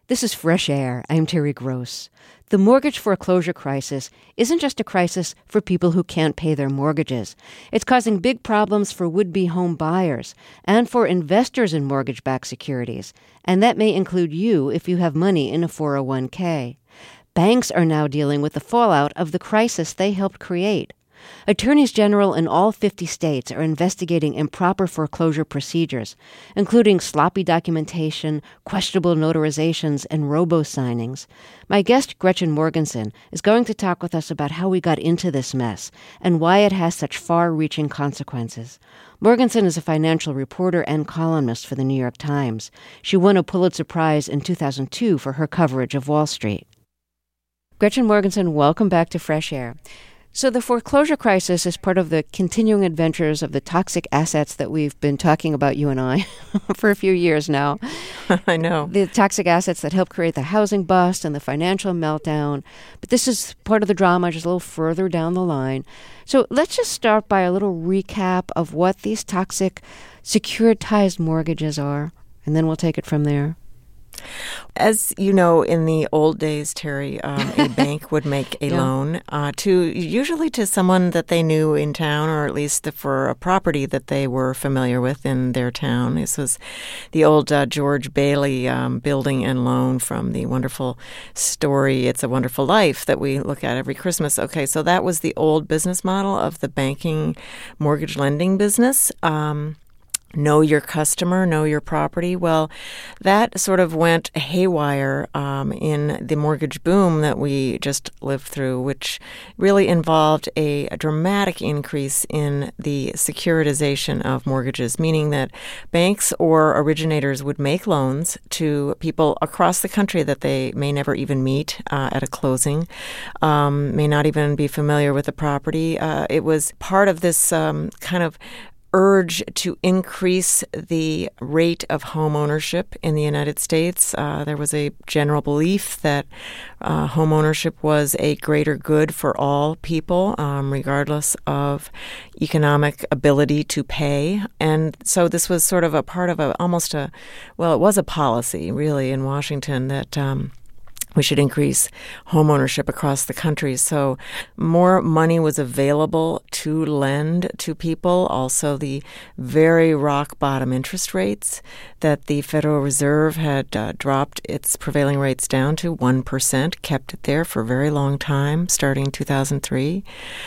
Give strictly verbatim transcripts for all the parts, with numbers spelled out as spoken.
This is Fresh Air. I'm Terry Gross. The mortgage foreclosure crisis isn't just a crisis for people who can't pay their mortgages. It's causing big problems for would-be home buyers and for investors in mortgage-backed securities. And that may include you if you have money in a four oh one k. Banks are now dealing with the fallout of the crisis they helped create. Attorneys general in all fifty states are investigating improper foreclosure procedures, including sloppy documentation, questionable notarizations, and robo-signings. My guest, Gretchen Morgenson, is going to talk with us about how we got into this mess and why it has such far-reaching consequences. Morgenson is a financial reporter and columnist for the New York Times. She won a Pulitzer Prize in two thousand two for her coverage of Wall Street. Gretchen Morgenson, welcome back to Fresh Air. So the foreclosure crisis is part of the continuing adventures of the toxic assets that we've been talking about, you and I, for a few years now. I know. The toxic assets that help create the housing bust and the financial meltdown. But this is part of the drama just a little further down the line. So let's just start by a little recap of what these toxic securitized mortgages are, and then we'll take it from there. As you know, in the old days, Terry, um, a bank would make a yeah. loan uh, to usually to someone that they knew in town, or at least for a property that they were familiar with in their town. This was the old uh, George Bailey um, building and loan from the wonderful story It's a Wonderful Life that we look at every Christmas. Okay, so that was the old business model of the banking mortgage lending business. Um Know your customer, know your property. Well, that sort of went haywire um, in the mortgage boom that we just lived through, which really involved a, a dramatic increase in the securitization of mortgages, meaning that banks or originators would make loans to people across the country that they may never even meet uh, at a closing, um, may not even be familiar with the property. Uh, it was part of this um, kind of urge to increase the rate of home ownership in the United States. Uh, there was a general belief that uh, home ownership was a greater good for all people, um, regardless of economic ability to pay. And so this was sort of a part of a almost a, well, it was a policy, really, in Washington that um, we should increase home ownership across the country. So more money was available to lend to people. Also, the very rock bottom interest rates that the Federal Reserve had uh, dropped its prevailing rates down to one percent, kept it there for a very long time, starting in two thousand three.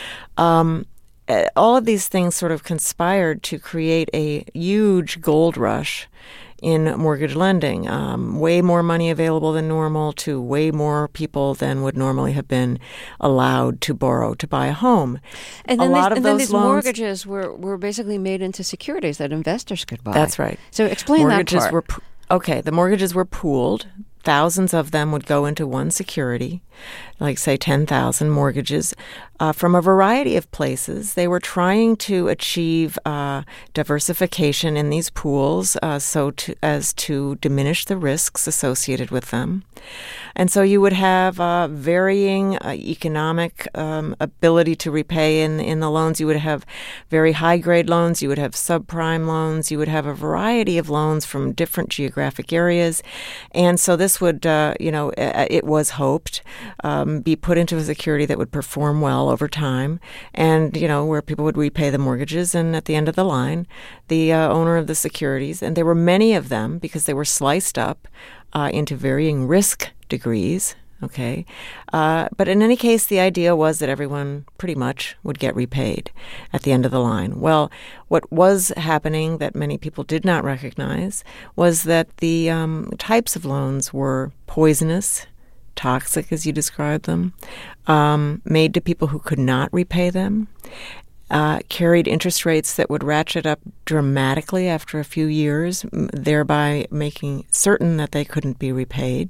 Um, all of these things sort of conspired to create a huge gold rush in mortgage lending, um, way more money available than normal to way more people than would normally have been allowed to borrow to buy a home. And then, a lot these, of and those then these loans, mortgages were, were basically made into securities that investors could buy. That's right. So explain mortgages that part. Were, okay, the mortgages were pooled. Thousands of them would go into one security, like, say, ten thousand mortgages uh, from a variety of places. They were trying to achieve uh, diversification in these pools uh, so to, as to diminish the risks associated with them. And so you would have uh, varying uh, economic um, ability to repay in, in the loans. You would have very high-grade loans. You would have subprime loans. You would have a variety of loans from different geographic areas. And so this would, uh, you know, it was hoped, um, be put into a security that would perform well over time and, you know, where people would repay the mortgages. And at the end of the line, the uh, owner of the securities, and there were many of them because they were sliced up uh, into varying risk degrees. Okay. Uh, but in any case, the idea was that everyone pretty much would get repaid at the end of the line. Well, what was happening that many people did not recognize was that the um, types of loans were poisonous, toxic, as you described them, um, made to people who could not repay them, uh, carried interest rates that would ratchet up dramatically after a few years, thereby making certain that they couldn't be repaid.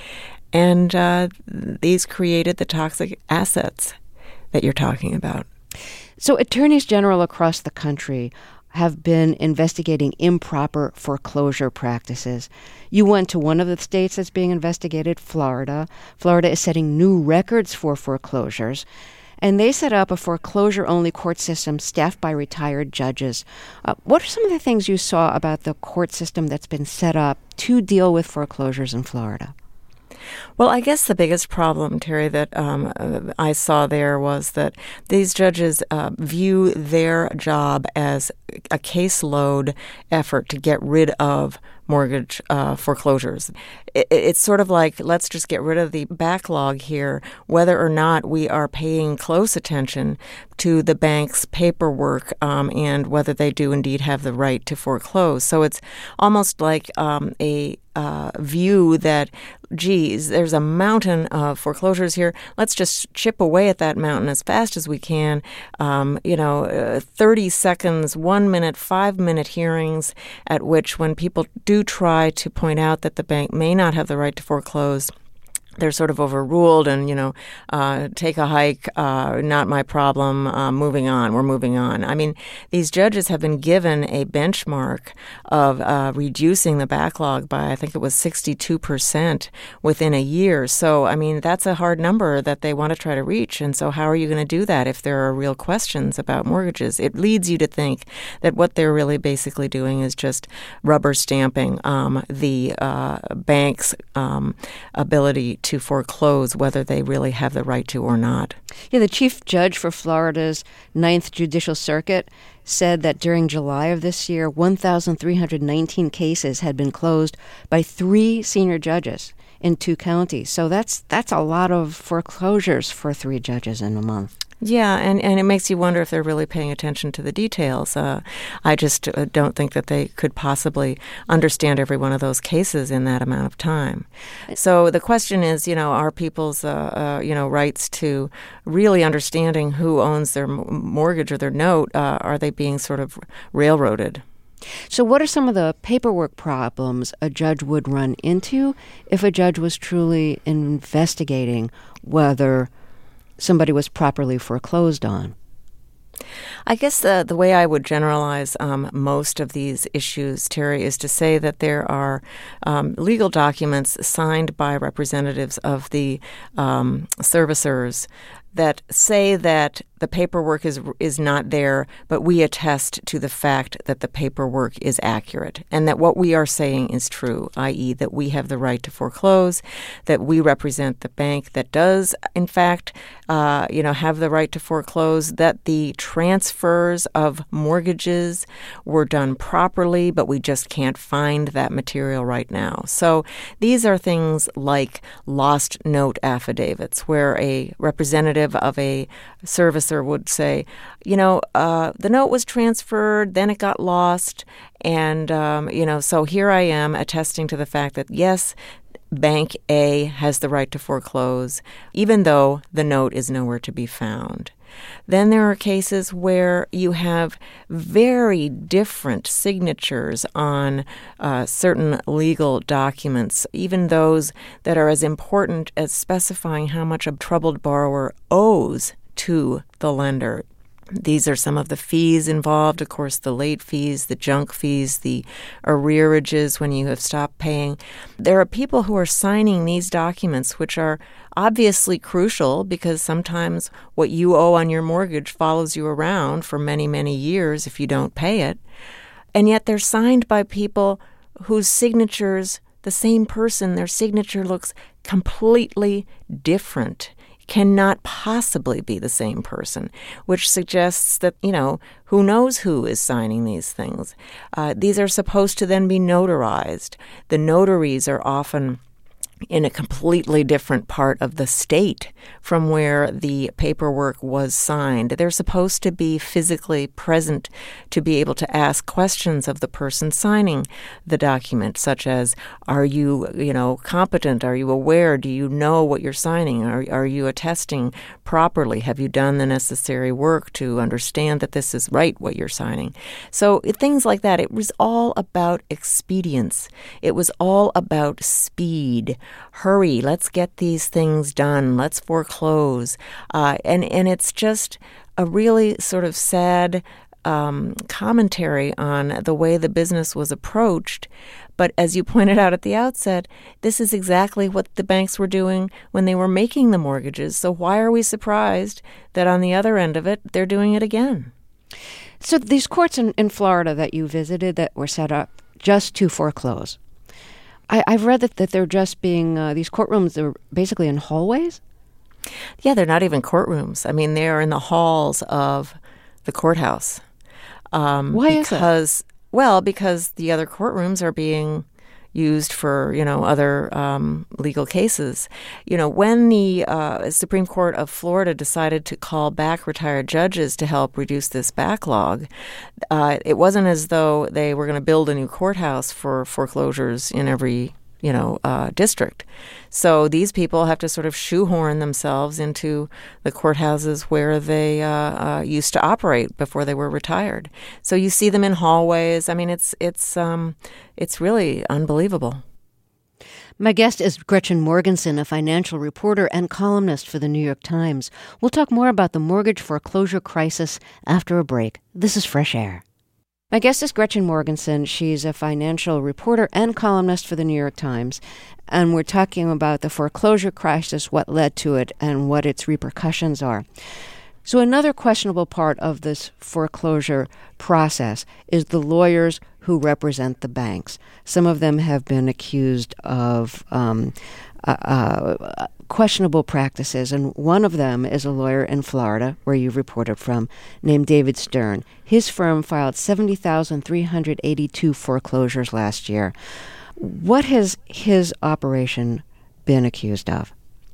And uh, these created the toxic assets that you're talking about. So attorneys general across the country have been investigating improper foreclosure practices. You went to one of the states that's being investigated, Florida. Florida is setting new records for foreclosures. And they set up a foreclosure-only court system staffed by retired judges. Uh, what are some of the things you saw about the court system that's been set up to deal with foreclosures in Florida? Well, I guess the biggest problem, Terry, that um, uh, I saw there was that these judges uh, view their job as a caseload effort to get rid of mortgage uh, foreclosures. It, it's sort of like, let's just get rid of the backlog here, whether or not we are paying close attention to the bank's paperwork um, and whether they do indeed have the right to foreclose. So it's almost like um, a uh, view that, geez, there's a mountain of foreclosures here. Let's just chip away at that mountain as fast as we can. Um, you know, uh, thirty seconds, one minute, five minute hearings at which when people do try to point out that the bank may not have the right to foreclose, they're sort of overruled and, you know, uh, take a hike, uh, not my problem, uh, moving on, we're moving on. I mean, these judges have been given a benchmark of uh, reducing the backlog by, I think it was sixty-two percent within a year. So, I mean, that's a hard number that they want to try to reach. And so how are you going to do that if there are real questions about mortgages? It leads you to think that what they're really basically doing is just rubber stamping um, the uh, bank's um, ability to foreclose, whether they really have the right to or not. Yeah, the chief judge for Florida's Ninth Judicial Circuit said that during July of this year, one thousand three hundred nineteen cases had been closed by three senior judges in two counties. So that's that's a lot of foreclosures for three judges in a month. Yeah, and, and it makes you wonder if they're really paying attention to the details. Uh, I just uh, don't think that they could possibly understand every one of those cases in that amount of time. So the question is, you know, are people's, uh, uh, you know, rights to really understanding who owns their m- mortgage or their note, uh, are they being sort of railroaded? So what are some of the paperwork problems a judge would run into if a judge was truly investigating whether somebody was properly foreclosed on? I guess the, the way I would generalize um, most of these issues, Terry, is to say that there are um, legal documents signed by representatives of the um, servicers that say that the paperwork is is not there, but we attest to the fact that the paperwork is accurate and that what we are saying is true, that is that we have the right to foreclose, that we represent the bank that does, in fact, uh, you know, have the right to foreclose, that the transfers of mortgages were done properly, but we just can't find that material right now. So these are things like lost note affidavits, where a representative of a servicer would say, you know, uh, the note was transferred, then it got lost, and, um, you know, so here I am attesting to the fact that, yes, Bank A has the right to foreclose, even though the note is nowhere to be found. Then there are cases where you have very different signatures on uh, certain legal documents, even those that are as important as specifying how much a troubled borrower owes to the lender. These are some of the fees involved, of course, the late fees, the junk fees, the arrearages when you have stopped paying. There are people who are signing these documents, which are obviously crucial because sometimes what you owe on your mortgage follows you around for many, many years if you don't pay it. And yet they're signed by people whose signatures, the same person, their signature looks completely different. Cannot possibly be the same person, which suggests that, you know, who knows who is signing these things. Uh, these are supposed to then be notarized. The notaries are often in a completely different part of the state from where the paperwork was signed. They're supposed to be physically present to be able to ask questions of the person signing the document, such as, are you, you know, competent? Are you aware? Do you know what you're signing? Are, are you attesting properly? Have you done the necessary work to understand that this is right, what you're signing? So things like that. It was all about expedience. It was all about speed. Hurry, let's get these things done. Let's foreclose. Uh, and, and it's just a really sort of sad um, commentary on the way the business was approached. But as you pointed out at the outset, this is exactly what the banks were doing when they were making the mortgages. So why are we surprised that on the other end of it, they're doing it again? So these courts in, in Florida that you visited that were set up just to foreclose, I, I've read that, that they're just being, uh, these courtrooms are basically in hallways? Yeah, they're not even courtrooms. I mean, they are in the halls of the courthouse. Um, Why because, is that? Well, because the other courtrooms are being used for, you know, other um, legal cases. You know, when the uh, Supreme Court of Florida decided to call back retired judges to help reduce this backlog, uh, it wasn't as though they were going to build a new courthouse for foreclosures in every you know, uh, district. So these people have to sort of shoehorn themselves into the courthouses where they uh, uh, used to operate before they were retired. So you see them in hallways. I mean, it's it's um, it's really unbelievable. My guest is Gretchen Morgenson, a financial reporter and columnist for the New York Times. We'll talk more about the mortgage foreclosure crisis after a break. This is Fresh Air. My guest is Gretchen Morgenson. She's a financial reporter and columnist for the New York Times. And we're talking about the foreclosure crisis, what led to it, and what its repercussions are. So another questionable part of this foreclosure process is the lawyers who represent the banks. Some of them have been accused of um, uh, uh, questionable practices, and one of them is a lawyer in Florida, where you've reported from, named David Stern. His firm filed seventy thousand three hundred eighty-two foreclosures last year. What has his operation been accused of?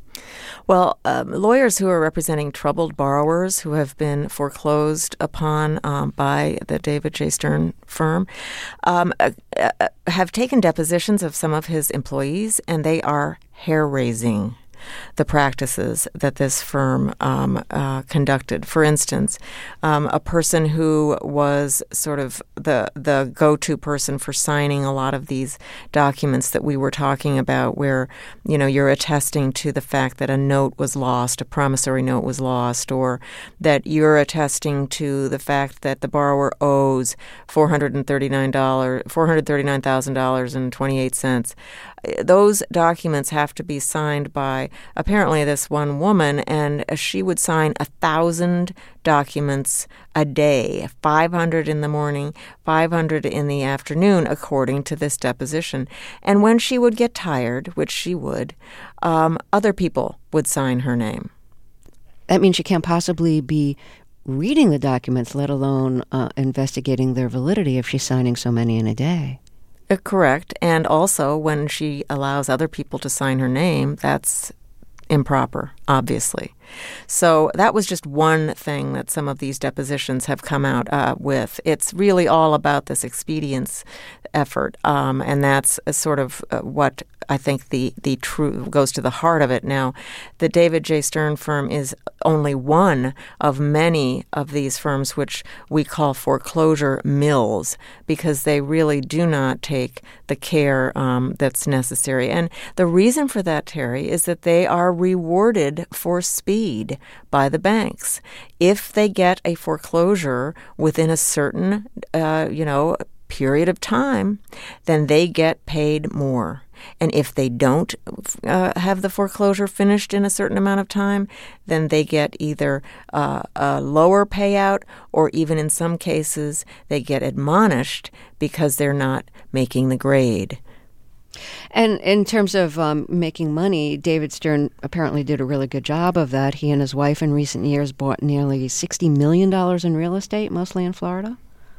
Well, um, lawyers who are representing troubled borrowers who have been foreclosed upon um, by the David J. Stern firm um, uh, uh, have taken depositions of some of his employees, and they are hair-raising, the practices that this firm um, uh, conducted. For instance, um, a person who was sort of the the go-to person for signing a lot of these documents that we were talking about, where, you know, you're attesting to the fact that a note was lost, a promissory note was lost, or that you're attesting to the fact that the borrower owes four hundred thirty-nine dollars, four hundred thirty-nine thousand dollars and twenty-eight cents. Those documents have to be signed by apparently this one woman, and she would sign a thousand documents a day, five hundred in the morning, five hundred in the afternoon, according to this deposition. And when she would get tired, which she would, um, other people would sign her name. That means she can't possibly be reading the documents, let alone uh, investigating their validity, if she's signing so many in a day. Uh, correct. And also, when she allows other people to sign her name, that's improper, obviously. So that was just one thing that some of these depositions have come out uh, with. It's really all about this expedience effort, um, and that's a sort of uh, what I think the the true goes to the heart of it. Now, the David J. Stern firm is only one of many of these firms which we call foreclosure mills, because they really do not take the care um, that's necessary. And the reason for that, Terry, is that they are rewarded for speed by the banks. If they get a foreclosure within a certain, uh, you know, period of time, then they get paid more. And if they don't uh, have the foreclosure finished in a certain amount of time, then they get either uh, a lower payout, or even in some cases, they get admonished because they're not making the grade. And in terms of um, making money, David Stern apparently did a really good job of that. He and his wife in recent years bought nearly sixty million dollars in real estate, mostly in Florida.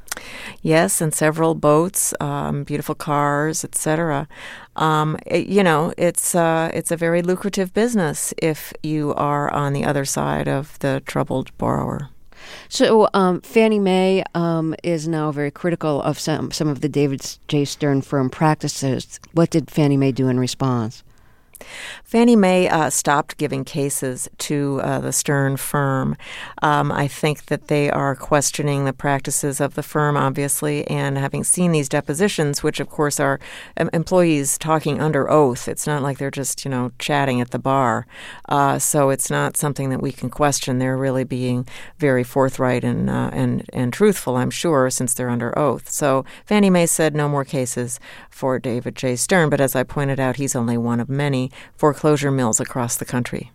Yes, and several boats, um, beautiful cars, et cetera. Um, it, you know, it's uh, it's a very lucrative business if you are on the other side of the troubled borrower. So um, Fannie Mae um, is now very critical of some some of the David J. Stern firm practices. What did Fannie Mae do in response? Fannie Mae uh, stopped giving cases to uh, the Stern firm. Um, I think that they are questioning the practices of the firm, obviously, and having seen these depositions, which, of course, are um, employees talking under oath. It's not like they're just, you know, chatting at the bar. Uh, so it's not something that we can question. They're really being very forthright and, uh, and, and truthful, I'm sure, since they're under oath. So Fannie Mae said no more cases for David J. Stern, but as I pointed out, he's only one of many foreclosure mills across the country.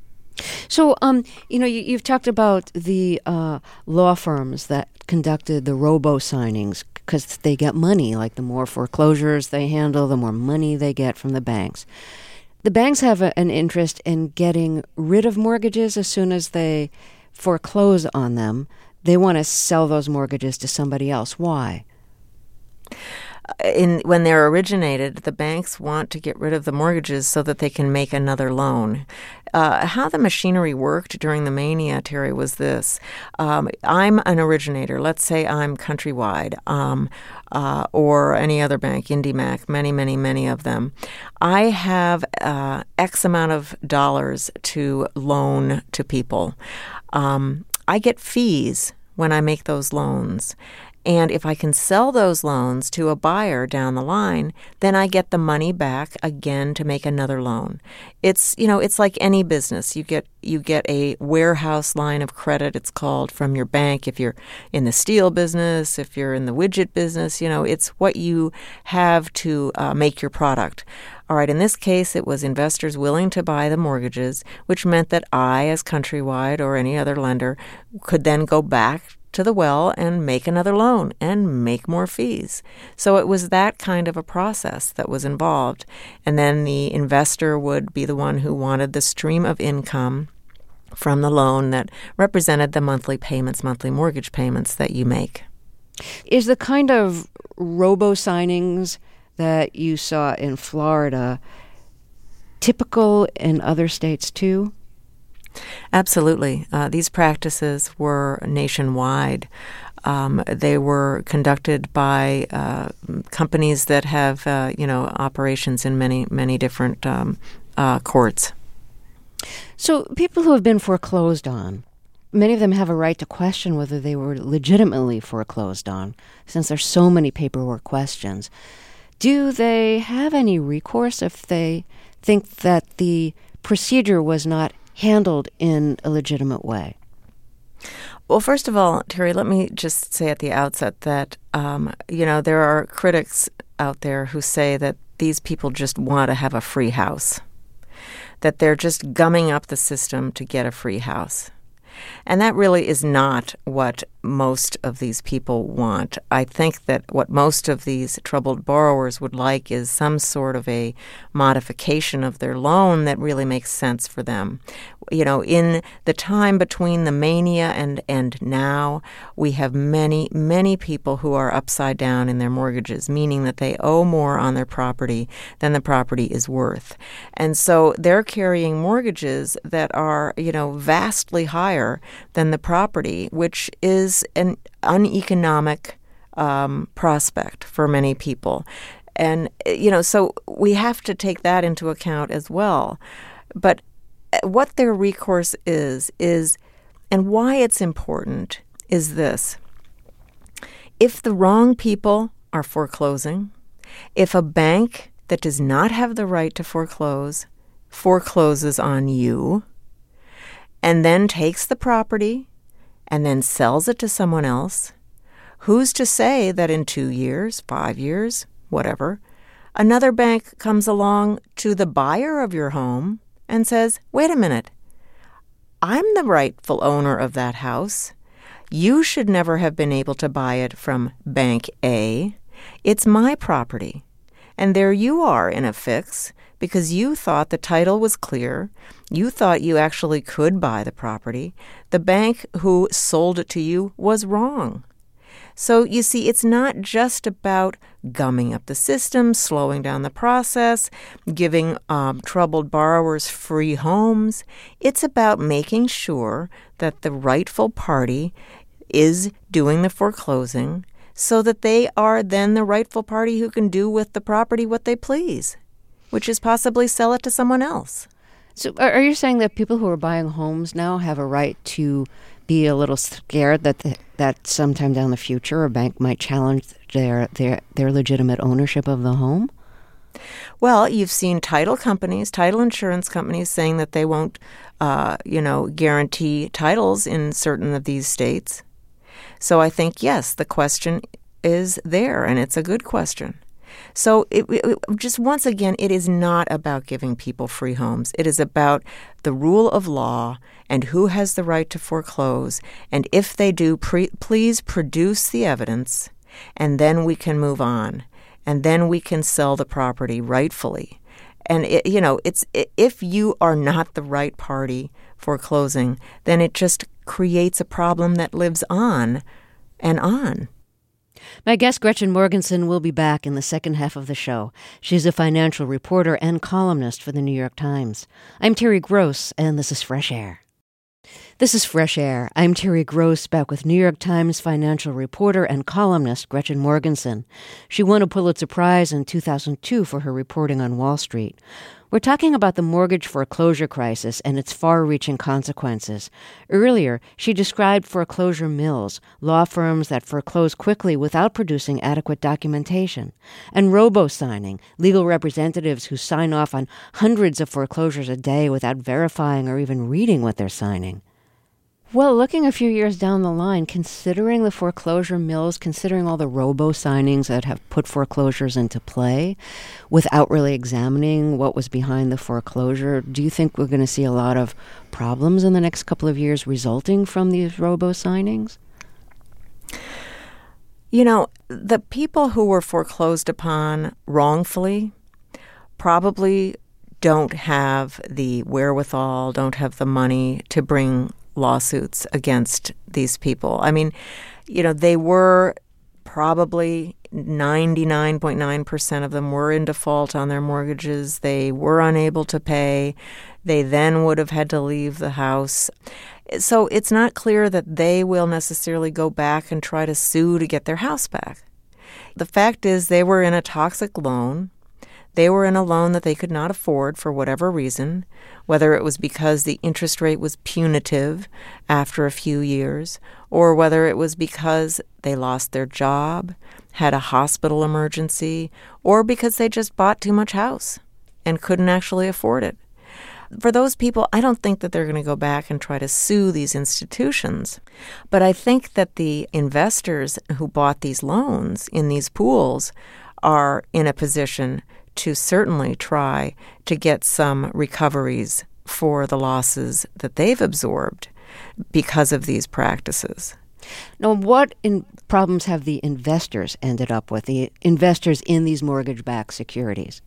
So, um, you know, you, you've talked about the uh, law firms that conducted the robo-signings. because they get money. Like the more foreclosures they handle, the more money they get from the banks. The banks have a, an interest in getting rid of mortgages as soon as they foreclose on them. They want to sell those mortgages to somebody else. Why? In, when they're originated, the banks want to get rid of the mortgages so that they can make another loan. Uh, how the machinery worked during the mania, Terry, was this. Um, I'm an originator. Let's say I'm Countrywide um, uh, or any other bank, IndyMac, many, many, many of them. I have uh, X amount of dollars to loan to people. Um, I get fees when I make those loans. And if I can sell those loans to a buyer down the line, then I get the money back again to make another loan. It's, you know, it's like any business. You get you get a warehouse line of credit, it's called, from your bank. If you're in the steel business, if you're in the widget business, you know, it's what you have to uh, make your product. All right, in this case, it was investors willing to buy the mortgages, which meant that I, as Countrywide or any other lender, could then go back to the well and make another loan and make more fees. So it was that kind of a process that was involved. And then the investor would be the one who wanted the stream of income from the loan that represented the monthly payments, monthly mortgage payments that you make. Is the kind of robo-signings that you saw in Florida typical in other states too? Absolutely. Uh, these practices were nationwide. Um, they were conducted by uh, companies that have, uh, you know, operations in many, many different um, uh, courts. So people who have been foreclosed on, many of them have a right to question whether they were legitimately foreclosed on, since there's so many paperwork questions. Do they have any recourse if they think that the procedure was not handled in a legitimate way? Well, first of all, Terry, let me just say at the outset that, um, you know, there are critics out there who say that these people just want to have a free house, that they're just gumming up the system to get a free house. And that really is not what most of these people want. I think that what most of these troubled borrowers would like is some sort of a modification of their loan that really makes sense for them. You know, in the time between the mania and, and now, we have many, many people who are upside down in their mortgages, meaning that they owe more on their property than the property is worth. And so they're carrying mortgages that are, you know, vastly higher than the property, which is an uneconomic um, prospect for many people. And, you know, so we have to take that into account as well. But what their recourse is, is, and why it's important, is this. If the wrong people are foreclosing, if a bank that does not have the right to foreclose forecloses on you, and then takes the property and then sells it to someone else, who's to say that in two years, five years, whatever, another bank comes along to the buyer of your home and says, wait a minute, I'm the rightful owner of that house. You should never have been able to buy it from Bank A. It's my property. And there you are in a fix because you thought the title was clear. You thought you actually could buy the property. The bank who sold it to you was wrong. So you see, it's not just about gumming up the system, slowing down the process, giving um, troubled borrowers free homes. It's about making sure that the rightful party is doing the foreclosing so that they are then the rightful party who can do with the property what they please, which is possibly sell it to someone else. So are you saying that people who are buying homes now have a right to be a little scared that the, that sometime down the future a bank might challenge their, their, their legitimate ownership of the home? Well, you've seen title companies, title insurance companies saying that they won't, uh, you know, guarantee titles in certain of these states. So I think, yes, the question is there, and it's a good question. So it, it, just once again, it is not about giving people free homes. It is about the rule of law and who has the right to foreclose. And if they do, pre- please produce the evidence and then we can move on, and then we can sell the property rightfully. And, it, you know, it's if you are not the right party for closing, then it just creates a problem that lives on and on. My guest, Gretchen Morgenson, will be back in the second half of the show. She's a financial reporter and columnist for the New York Times. I'm Terry Gross, and this is Fresh Air. This is Fresh Air. I'm Terry Gross, back with New York Times financial reporter and columnist Gretchen Morgenson. She won a Pulitzer Prize in two thousand two for her reporting on Wall Street. We're talking about the mortgage foreclosure crisis and its far-reaching consequences. Earlier, she described foreclosure mills, law firms that foreclose quickly without producing adequate documentation, and robo-signing, legal representatives who sign off on hundreds of foreclosures a day without verifying or even reading what they're signing. Well, looking a few years down the line, considering the foreclosure mills, considering all the robo-signings that have put foreclosures into play, without really examining what was behind the foreclosure, do you think we're going to see a lot of problems in the next couple of years resulting from these robo-signings? You know, the people who were foreclosed upon wrongfully probably don't have the wherewithal, don't have the money to bring lawsuits against these people. I mean, you know, they were probably ninety-nine point nine percent of them were in default on their mortgages. They were unable to pay. They then would have had to leave the house. So it's not clear that they will necessarily go back and try to sue to get their house back. The fact is they were in a toxic loan. They were in a loan that they could not afford for whatever reason, whether it was because the interest rate was punitive after a few years, or whether it was because they lost their job, had a hospital emergency, or because they just bought too much house and couldn't actually afford it. For those people, I don't think that they're going to go back and try to sue these institutions. But I think that the investors who bought these loans in these pools are in a position to certainly try to get some recoveries for the losses that they've absorbed because of these practices. Now, what in problems have the investors ended up with, the investors in these mortgage-backed securities?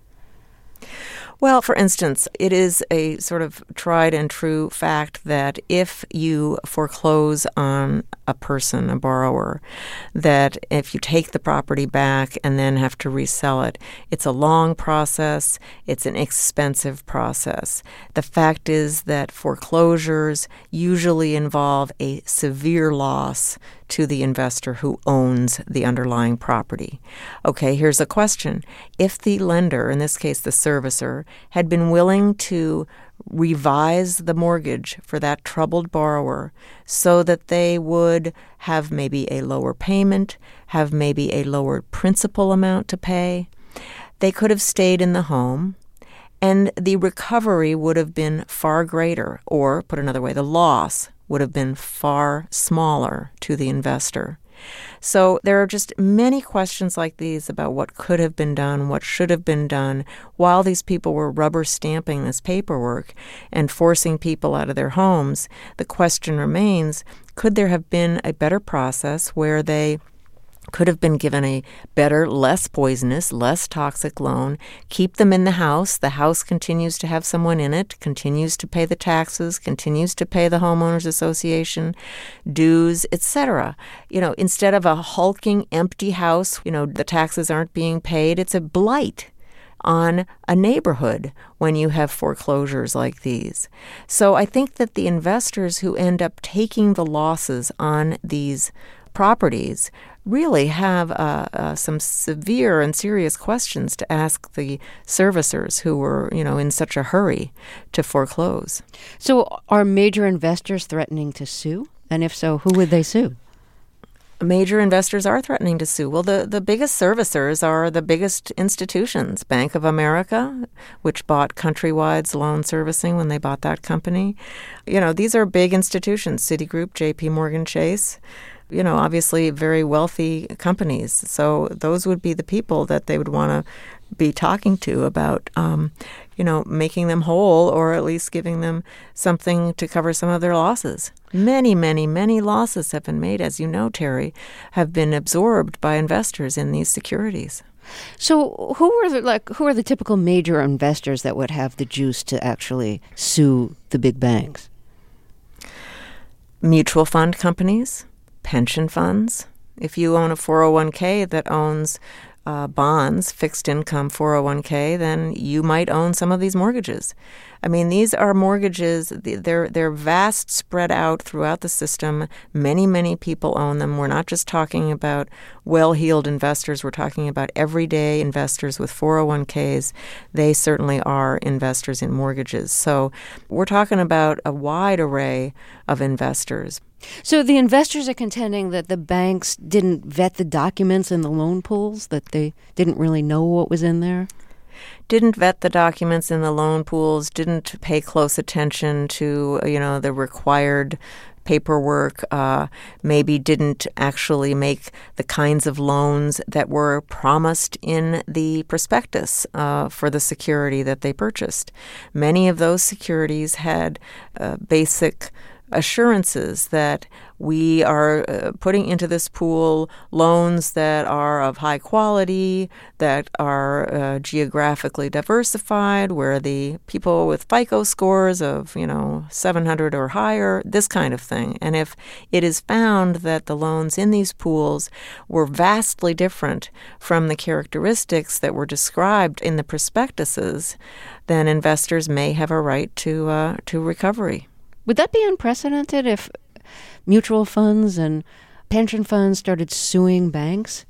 Well, for instance, it is a sort of tried and true fact that if you foreclose on a person, a borrower, that if you take the property back and then have to resell it, it's a long process, it's an expensive process. The fact is that foreclosures usually involve a severe loss to the investor who owns the underlying property. Okay, here's a question. If the lender, in this case the servicer, had been willing to revise the mortgage for that troubled borrower so that they would have maybe a lower payment, have maybe a lower principal amount to pay, they could have stayed in the home, and the recovery would have been far greater, or, put another way, the loss would have been far smaller to the investor. So there are just many questions like these about what could have been done, what should have been done, while these people were rubber stamping this paperwork and forcing people out of their homes. The question remains, could there have been a better process where they could have been given a better, less poisonous, less toxic loan, keep them in the house, the house continues to have someone in it, continues to pay the taxes, continues to pay the homeowners association dues, et cetera. You know, instead of a hulking, empty house, you know, the taxes aren't being paid, it's a blight on a neighborhood when you have foreclosures like these. So I think that the investors who end up taking the losses on these properties really have uh, uh, some severe and serious questions to ask the servicers who were, you know, in such a hurry to foreclose. So are major investors threatening to sue? And if so, who would they sue? Major investors are threatening to sue. Well, the, the biggest servicers are the biggest institutions. Bank of America, which bought Countrywide's loan servicing when they bought that company. You know, these are big institutions. Citigroup, J P Morgan Chase. You know, obviously very wealthy companies. So those would be the people that they would want to be talking to about, um, you know, making them whole or at least giving them something to cover some of their losses. Many, many, many losses have been made, as you know, Terry, have been absorbed by investors in these securities. So who are the like who are the typical major investors that would have the juice to actually sue the big banks? Mutual fund companies, pension funds. If you own a four oh one k that owns uh, bonds, fixed income four oh one k, then you might own some of these mortgages. I mean, these are mortgages, they're, they're vast, spread out throughout the system. Many, many people own them. We're not just talking about well-heeled investors. We're talking about everyday investors with four oh one k's. They certainly are investors in mortgages. So we're talking about a wide array of investors. So the investors are contending that the banks didn't vet the documents in the loan pools, that they didn't really know what was in there? Didn't vet the documents in the loan pools, didn't pay close attention to, you know, the required paperwork, uh, maybe didn't actually make the kinds of loans that were promised in the prospectus uh, for the security that they purchased. Many of those securities had uh, basic assurances that we are uh, putting into this pool loans that are of high quality, that are uh, geographically diversified, where the people with FICO scores of, you know, seven hundred or higher, this kind of thing. And if it is found that the loans in these pools were vastly different from the characteristics that were described in the prospectuses, then investors may have a right to uh, to recovery. Would that be unprecedented if mutual funds and pension funds started suing banks?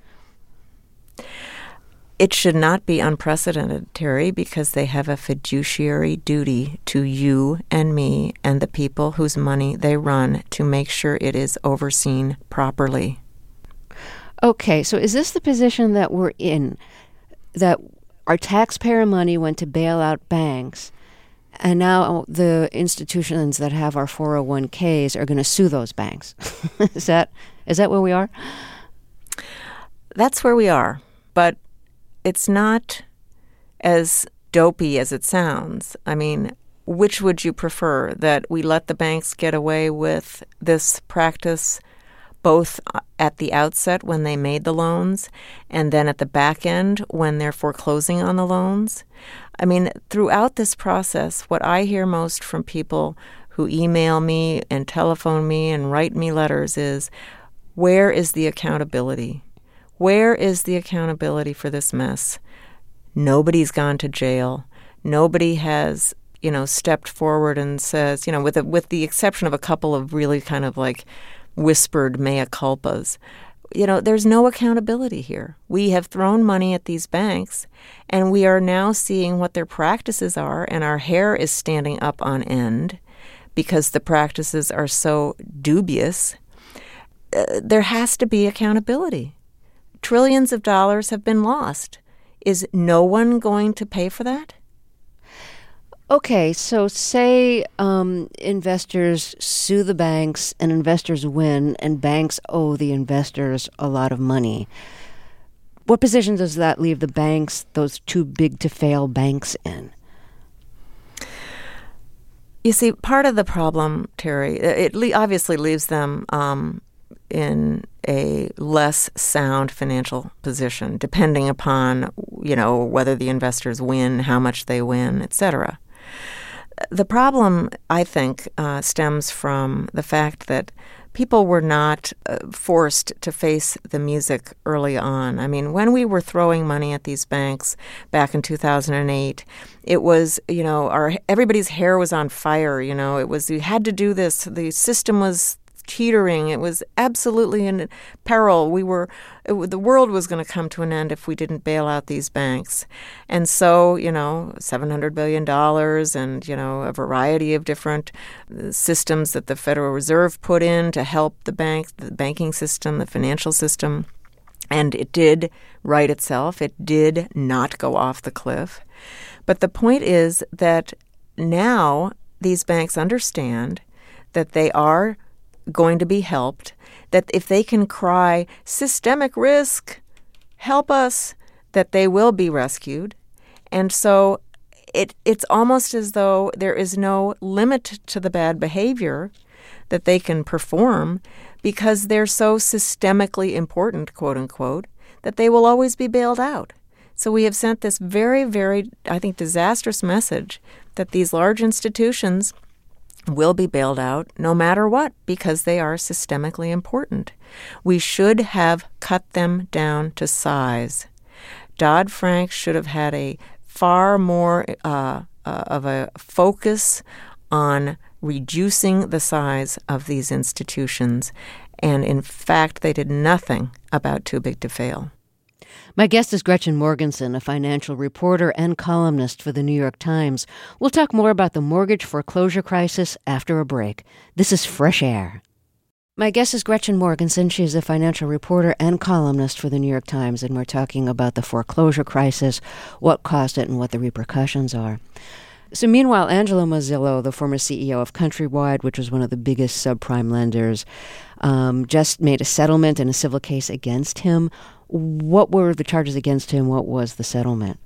It should not be unprecedented, Terry, because they have a fiduciary duty to you and me and the people whose money they run to make sure it is overseen properly. Okay, so is this the position that we're in, that our taxpayer money went to bail out banks, and now the institutions that have our four oh one k's are going to sue those banks? Is that is that where we are? That's where we are. But it's not as dopey as it sounds. I mean, which would you prefer? That we let the banks get away with this practice both at the outset when they made the loans and then at the back end when they're foreclosing on the loans? I mean, throughout this process, what I hear most from people who email me and telephone me and write me letters is, where is the accountability? Where is the accountability for this mess? Nobody's gone to jail. Nobody has, you know, stepped forward and says, you know, with a, with the exception of a couple of really kind of like whispered mea culpas, you know, there's no accountability here. We have thrown money at these banks, and we are now seeing what their practices are, and our hair is standing up on end because the practices are so dubious. Uh, there has to be accountability. Trillions of dollars have been lost. Is no one going to pay for that? Okay, so say um, investors sue the banks and investors win and banks owe the investors a lot of money. What position does that leave the banks, those too big to fail banks, in? You see, part of the problem, Terry, it le- obviously leaves them um, in a less sound financial position, depending upon, you know, whether the investors win, how much they win, et cetera. The problem, I think, uh, stems from the fact that people were not uh, forced to face the music early on. I mean, when we were throwing money at these banks back in two thousand eight, it was, you know, our everybody's hair was on fire. You know, it was, you had to do this. The system was teetering. It was absolutely in peril. We were, it, the world was going to come to an end if we didn't bail out these banks. And so, you know, seven hundred billion dollars and, you know, a variety of different systems that the Federal Reserve put in to help the banks, the banking system, the financial system. And it did right itself. It did not go off the cliff. But the point is that now these banks understand that they are going to be helped, that if they can cry, systemic risk, help us, that they will be rescued. And so it it's almost as though there is no limit to the bad behavior that they can perform because they're so systemically important, quote unquote, that they will always be bailed out. So we have sent this very, very, I think, disastrous message that these large institutions will be bailed out no matter what because they are systemically important. We should have cut them down to size. Dodd-Frank should have had a far more uh, uh, of a focus on reducing the size of these institutions. And in fact, they did nothing about too big to fail. My guest is Gretchen Morgenson, a financial reporter and columnist for the New York Times. We'll talk more about the mortgage foreclosure crisis after a break. This is Fresh Air. My guest is Gretchen Morgenson. She's a financial reporter and columnist for the New York Times, and we're talking about the foreclosure crisis, what caused it, and what the repercussions are. So meanwhile, Angelo Mozillo, the former C E O of Countrywide, which was one of the biggest subprime lenders, um, just made a settlement in a civil case against him. What were the charges against him? What was the settlement?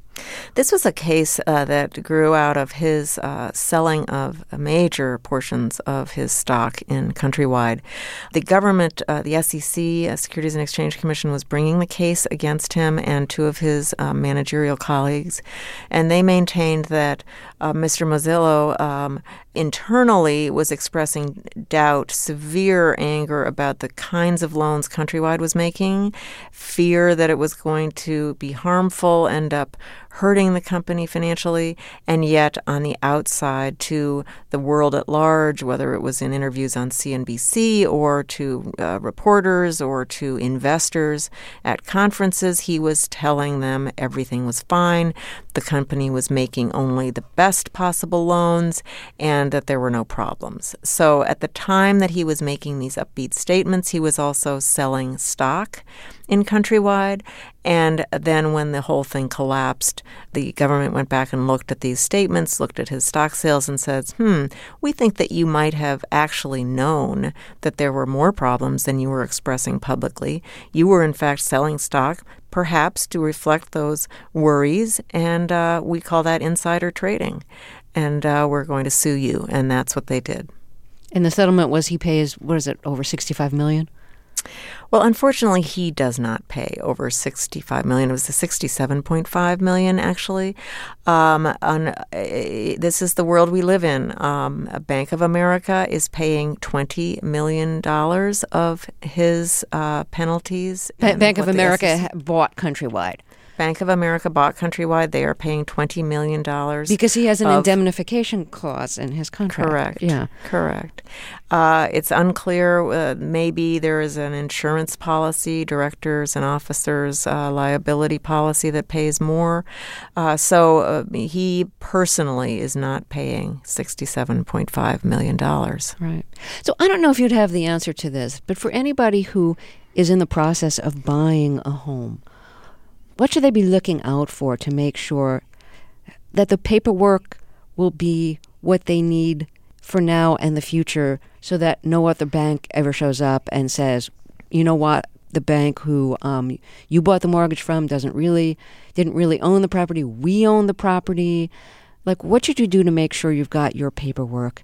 This was a case uh, that grew out of his uh, selling of major portions of his stock in Countrywide. The government, uh, the S E C, uh, Securities and Exchange Commission, was bringing the case against him and two of his uh, managerial colleagues, and they maintained that uh, Mister Mozillo um, internally was expressing doubt, severe anger about the kinds of loans Countrywide was making, fear that it was going to be harmful, end up hurting the company financially, and yet on the outside to the world at large, whether it was in interviews on C N B C or to uh, reporters or to investors at conferences, he was telling them everything was fine, the company was making only the best possible loans, and that there were no problems. So at the time that he was making these upbeat statements, he was also selling stock in Countrywide. And then when the whole thing collapsed, the government went back and looked at these statements, looked at his stock sales and said, hmm, we think that you might have actually known that there were more problems than you were expressing publicly. You were, in fact, selling stock, perhaps to reflect those worries, and uh, we call that insider trading. And uh, we're going to sue you, and that's what they did. And the settlement was he pays, what is it, over sixty-five million dollars? Well, unfortunately, he does not pay over sixty-five million dollars. It was the sixty-seven point five million dollars, actually. Um, on, uh, this is the world we live in. Um, Bank of America is paying twenty million dollars of his uh, penalties. Ba- Bank of America S E C bought Countrywide. Bank of America bought Countrywide. They are paying twenty million dollars. Because he has an of, indemnification clause in his contract. Correct. Yeah. Correct. Uh, it's unclear. Uh, maybe there is an insurance policy, directors and officers uh, liability policy that pays more. Uh, so uh, he personally is not paying sixty-seven point five million dollars. Right. So I don't know if you'd have the answer to this, but for anybody who is in the process of buying a home, what should they be looking out for to make sure that the paperwork will be what they need for now and the future so that no other bank ever shows up and says, you know what, the bank who um, you bought the mortgage from doesn't really, didn't really own the property, we own the property. Like, what should you do to make sure you've got your paperwork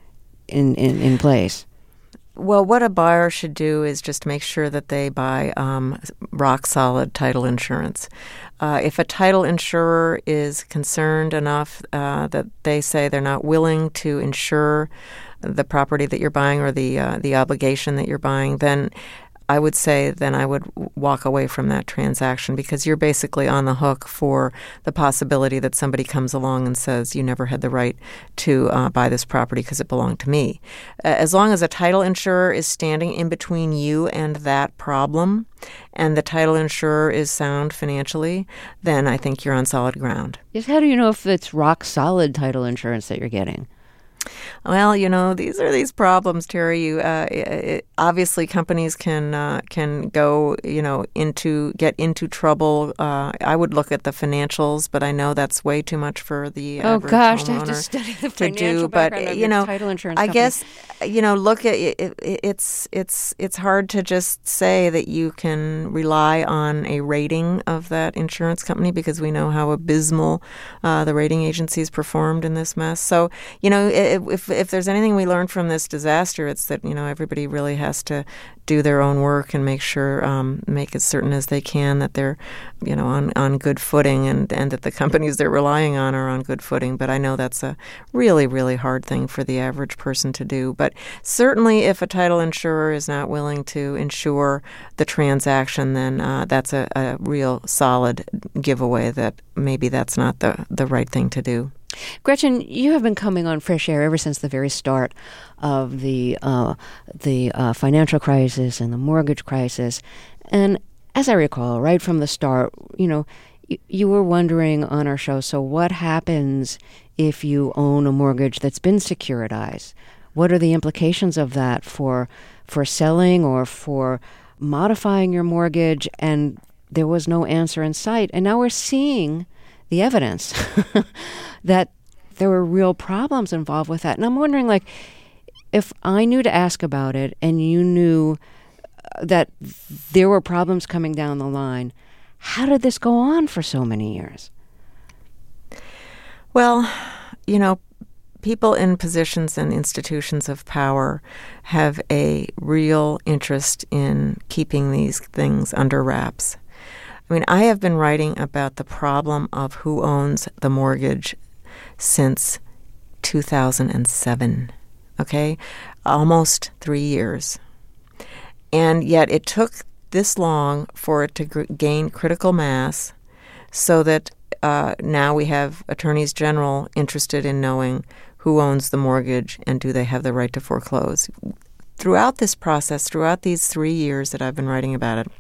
in, in, in place? Well, what a buyer should do is just make sure that they buy um, rock-solid title insurance. Uh, if a title insurer is concerned enough uh, that they say they're not willing to insure the property that you're buying or the uh, the obligation that you're buying, then I would say then I would walk away from that transaction because you're basically on the hook for the possibility that somebody comes along and says you never had the right to uh, buy this property because it belonged to me. As long as a title insurer is standing in between you and that problem and the title insurer is sound financially, then I think you're on solid ground. Yes, how do you know if it's rock-solid title insurance that you're getting? Well, you know, these are these problems, Terry. You uh, it, obviously companies can uh, can go, you know, into get into trouble. Uh, I would look at the financials, but I know that's way too much for the oh average gosh, homeowner to have to study the to financial do. background But of you your know, title insurance I company. guess you know, look at it, it, it's it's it's hard to just say that you can rely on a rating of that insurance company because we know how abysmal uh, the rating agencies performed in this mess. So you know, if if there's anything we learned from this disaster, it's that you know everybody really has to do their own work and make sure, um, make as certain as they can that they're, you know, on, on good footing and, and that the companies they're relying on are on good footing. But I know that's a really, really hard thing for the average person to do. But certainly if a title insurer is not willing to insure the transaction, then uh, that's a, a real solid giveaway that maybe that's not the, the right thing to do. Gretchen, you have been coming on Fresh Air ever since the very start of the uh, the uh, financial crisis and the mortgage crisis. And as I recall, right from the start, you know, you, you were wondering on our show, so what happens if you own a mortgage that's been securitized? What are the implications of that for for selling or for modifying your mortgage? And there was no answer in sight. And now we're seeing the evidence that there were real problems involved with that. And I'm wondering, like, if I knew to ask about it and you knew that there were problems coming down the line, how did this go on for so many years? Well, you know, people in positions and institutions of power have a real interest in keeping these things under wraps. I mean, I have been writing about the problem of who owns the mortgage since two thousand seven, okay? Almost three years. And yet it took this long for it to gr- gain critical mass so that uh, now we have attorneys general interested in knowing who owns the mortgage and do they have the right to foreclose. Throughout this process, throughout these three years that I've been writing about it,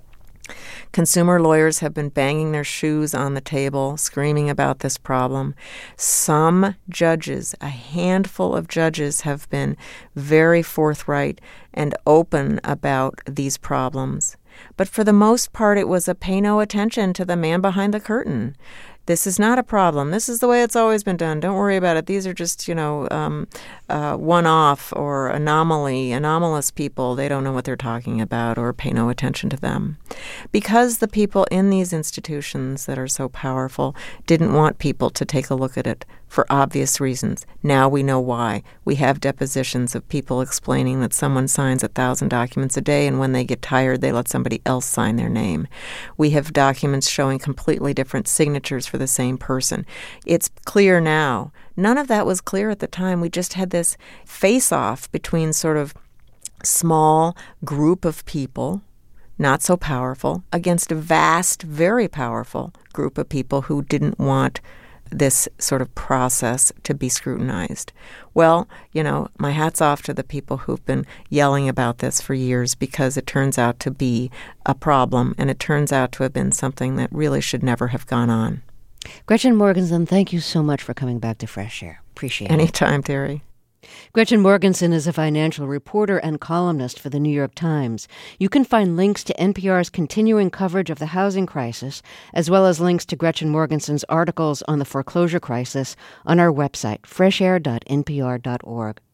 consumer lawyers have been banging their shoes on the table, screaming about this problem. Some judges, a handful of judges, have been very forthright and open about these problems. But for the most part, it was a pay no attention to the man behind the curtain. This is not a problem. This is the way it's always been done. Don't worry about it. These are just, you know, um, uh, one-off or anomaly, anomalous people. They don't know what they're talking about or pay no attention to them. Because the people in these institutions that are so powerful didn't want people to take a look at it for obvious reasons. Now we know why. We have depositions of people explaining that someone signs a thousand documents a day, and when they get tired, they let somebody else sign their name. We have documents showing completely different signatures for the same person. It's clear now. None of that was clear at the time. We just had this face-off between sort of small group of people, not so powerful, against a vast, very powerful group of people who didn't want this sort of process to be scrutinized. Well, you know, my hat's off to the people who've been yelling about this for years, because it turns out to be a problem, and it turns out to have been something that really should never have gone on. Gretchen Morgenson, thank you so much for coming back to Fresh Air. Appreciate it. Anytime, Terry. Gretchen Morgenson is a financial reporter and columnist for the New York Times. You can find links to N P R's continuing coverage of the housing crisis, as well as links to Gretchen Morgenson's articles on the foreclosure crisis, on our website, fresh air dot n p r dot org.